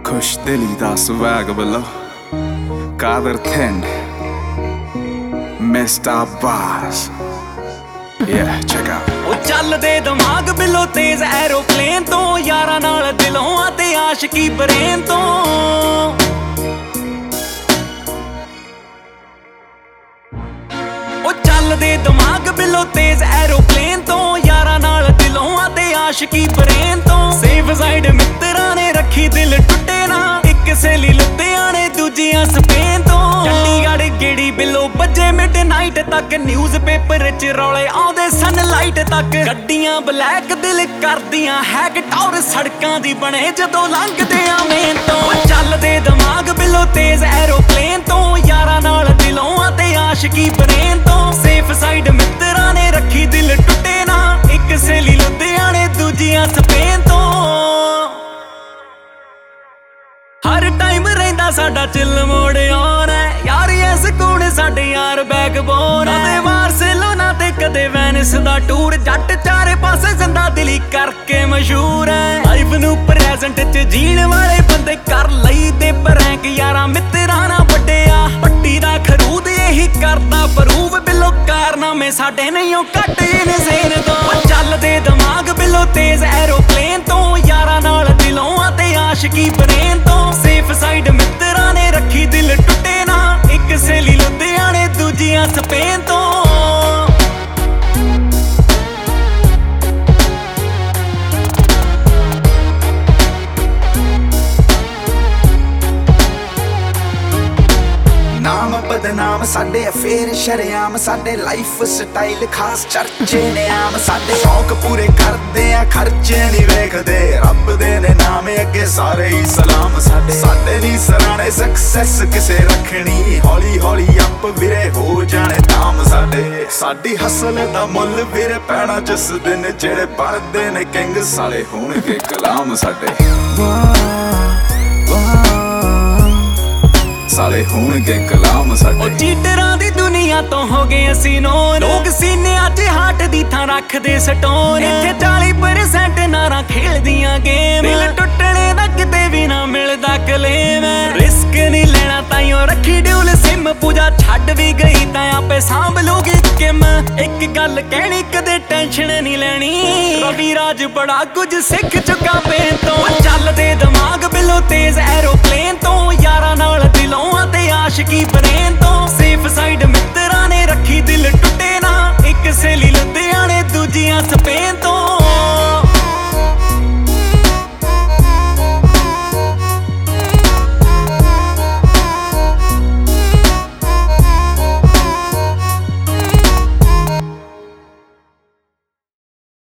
Kush dili da swag below Kader Thind Mr. Boss Yeah, check out ਉਹ ਚੱਲਦੇ ਦਿਮਾਗ ਬਿੱਲੋ ਤੇਜ਼ ਐਰੋਪਲੇਨ ਤੋਂ ਯਾਰਾਂ ਨਾਲ ਦਿਲੋਂ ਆ ਤੇ ਆਸ਼ਕੀ ਬਰੇਨ ਤੋਂ ਉਹ ਚੱਲਦੇ ਦਿਮਾਗ ਬਿੱਲੋ ਤੇਜ਼ ਐਰੋਪਲੇਨ ਤੋਂ ਯਾਰਾਂ ਨਾਲ ਦਿਲੋਂ ਆ ਤੇ ਆਸ਼ਕੀ ਬਰੇਨ ਤੋਂ ਸੇਫ ਸਾਈਡ ਮਿੱਤਰਾਂ ਨੇ ਰੱਖੀ ਦਿਲ ਟੁੱਟੇ ਨਾ ਇੱਕ ਸਹੇਲੀ ਲੁਧਿਆਣੇ ਦੂਜੀਆਂ ਸਪੇਨ ਤੋਂ ਚੰਡੀਗੜ੍ਹ ਗੇੜੀ ਬਿੱਲੋ ਵੱਜੇ ਮਿਡਨਾਈਟ ਤੱਕ ਨਿਊਜ਼ ਪੇਪਰ 'ਚ ਰੌਲੇ ਆਉਂਦੇ ਸਨਲਾਈਟ ਤੱਕ ਗੱਡੀਆਂ ਬਲੈਕ ਦਿਲ ਕਰਦੀਆਂ ਹੈਗ ਟੌਰ ਸੜਕਾਂ ਦੀ ਬਣੇ ਜਦੋਂ ਲੰਘਦੇ ਆ ਮੇਨ ਤੋਂ ਚੱਲਦੇ ਦਿਮਾਗ ਬਿੱਲੋ ਤੇਜ਼ ਐਰੋਪਲੇਨ ਤੋਂ ਯਾਰਾਂ ਨਾਲ ਦਿਲੋਂ ਆ ਤੇ ਆਸ਼ਕੀ ਬਰੇਨ ਤੋਂ ਸੇਫ ਸਾਈਡ ਮਿੱਤਰਾਂ ਨੇ ਰੱਖੀ ਦਿਲ ਟੁੱਟੇ ਨਾ ਇੱਕ ਸਹੇਲੀ ਲੁਧਿਆਣੇ ਦੂਜੀਆਂ ਸਪੇਨ ਤੋਂ ਹਰ ਟਾਈਮ ਰਹਿੰਦਾ ਸਾਡਾ ਚਿੱਲ ਮੋੜ ਆਉਣਾ ਯਾਰੀ ਐ ਸਕੂਨ ਸਾਡੇ ਯਾਰ ਬੈਕਬੋਨ ਕਦੇ ਬਾਰਸੇਲੋਨਾ ਤੇ ਕਦੇ ਵੈਨਿਸ ਦਾ ਟੂਰ ਜੱਟ ਚਾਰੇ ਪਾਸੇ ਜ਼ਿੰਦਾ ਦਿਲੀ ਕਰਕੇ ਮਸ਼ਹੂਰ ਐ ਲਾਈਫ ਨੂੰ ਪ੍ਰੈਜ਼ੈਂਟ 'ਚ ਜੀਣ ਵਾਲੇ ਬੰਦੇ ਕਰ ਲਈ ਦੇ ਪ੍ਰੈਂਕ ਯਾਰਾਂ ਮਿੱਤਰਾਂ ਨਾਲ ਵੱਡਿਆ ਪੱਟੀ ਦਾ ਖਰੂਦ ਇਹੀ ਕਰਦਾ ਪ੍ਰੂਵ ਬਿੱਲੋ ਕਾਰਨਾਮੇ ਸਾਡੇ ਨਹੀਂ ਉਹ ਘੱਟ ਨੇ ਜ਼ੇਨ ਤੋਂ ਚੱਲਦੇ ਦਿਮਾਗ ਬਿੱਲੋ ਤੇਜ਼ ਐਰੋਪਲੇਨ ਤੋਂ ਯਾਰਾਂ ਨਾਲ ਦਿਲੋਂ ਆ ਤੇ ਆਸ਼ਕੀ ਬਰੇਨ ਤੋਂ ਸੇਫ ਸਾਈਡ ਮਿੱਤਰਾਂ ਨੇ ਰੱਖੀ ਦਿਲ ਟੁੱਟੇ ਨਾ ਇੱਕ ਸਹੇਲੀ ਲੁਧਿਆਣੇ ਦੂਜੀਆਂ ਸਪੇਨ ਤੋਂ ਨਾਮ ਬਦਨਾਮ ਸਾਡੇ ਫੇਰ ਸ਼ਰਿਆਮ ਸਾਡੇ ਲਾਈਫ ਸਟਾਈਲ ਖਾਸ ਚਰਚੇ ਨੇ ਆਮ ਸਾਡੇ ਸ਼ੌਕ ਪੂਰੇ ਕਰਦੇ ਆ ਖਰਚੇ ਨਹੀਂ ਵੇਖਦੇ ਰੱਬ ਦੇ ਨੇ ਨਾਮ ਅੱਗੇ ਸਾਰੇ ਹੀ ਸਲਾਮ ਸਾਡੇ ਨਹੀਂ ਸਰਾਣੇ ਸਕਸੈਸ ਕਿਸੇ ਰੱਖਣੀ ਹੌਲੀ ਹੌਲੀ ਅੱਪ ਵੀਰੇ ਹੋ ਜਾਣੇ ਤਾਮ ਸਾਡੀ ਹਸਲ ਦਾ ਮੁੱਲ ਵੀਰੇ ਪੈਣਾ ਜਿਸ ਦਿਨ ਜਿਹੜੇ ਬਣਦੇ ਨੇ ਕਿੰਗ ਸਾਲੇ ਹੋਣਗੇ ਗੁਲਾਮ ਸਾਡੇ ਸਾਲੇ ਹੋਣਗੇ ਕਲਾਮ ਸਾਡੇ ਉਹ ਚੀਟਰਾਂ ਦੀ ਦੁਨੀਆ ਤੋਂ ਹੋ ਗਏ ਅਸੀਂ ਨੋਨ ਲੋਕ ਸੀਨਿਆਂ 'ਚ ਹਾਰਟ ਦੀ ਥਾਂ ਰੱਖਦੇ ਸਟੋਨ ਇੱਥੇ 40% ਨਾਰਾਂ ਖੇਲਦੀਆਂ ਗੇਮ ਦਿਲ ਟੁੱਟਣੇ ਦਾ ਕਿਤੇ ਵੀ ਨਾ ਮਿਲਦਾ ਕਲੇਮ ਰਿਸਕ ਨਹੀਂ ਲੈਣਾ ਤਾਈਓ ਰੱਖੀ ਡਿਊਲ ਸਿਮ ਪੂਜਾ ਛੱਡ ਵੀ ਗਈ ਤਾਂ ਆਪੇ ਸਾਂਭ ਲੂਗੀ ਕਿਮ ਇੱਕ ਗੱਲ ਕਹਿਣੀ ਕਦੇ ਟੈਨਸ਼ਨ ਨਹੀਂ ਲੈਣੀ ਰਵੀ ਰਾਜ ਬੜਾ ਕੁਝ ਸਿੱਖ ਚੁੱਕਾ ਪੇਨ ਤੋਂ ਚੱਲਦੇ ਦਿਮਾਗ ਬਿੱਲੋ ਤੇਜ਼ ਐਰੋਪਲੇਨ ਤੋਂ ਯਾਰਾਂ ਨਾਲ ਦਿਲੋਂ ਤੇ ਆਸ਼ਕੀ ਬਰੇਨ ਤੋਂ ਸੇਫ ਸਾਈਡ ਮਿੱਤਰਾਂ ਨੇ ਰੱਖੀ ਦਿਲ ਟੁੱਟੇ ਨਾ ਇੱਕ ਸਹੇਲੀ ਲੁਧਿਆਣੇ ਦੂਜੀਆਂ ਸਪੇਨ ਤੋਂ